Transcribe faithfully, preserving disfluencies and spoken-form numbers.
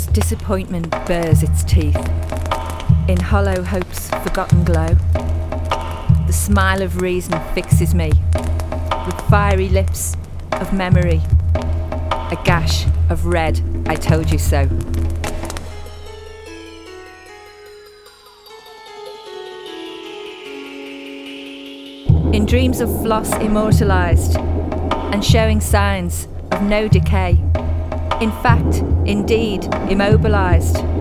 dreams, disappointment bares its teeth. In hollow hope's forgotten glow, the smile of reason fixes me, with fiery lips of memory, a gash of red, I told you so. In dreams of floss immortalised, and showing signs of no decay, in fact, indeed, immobilised,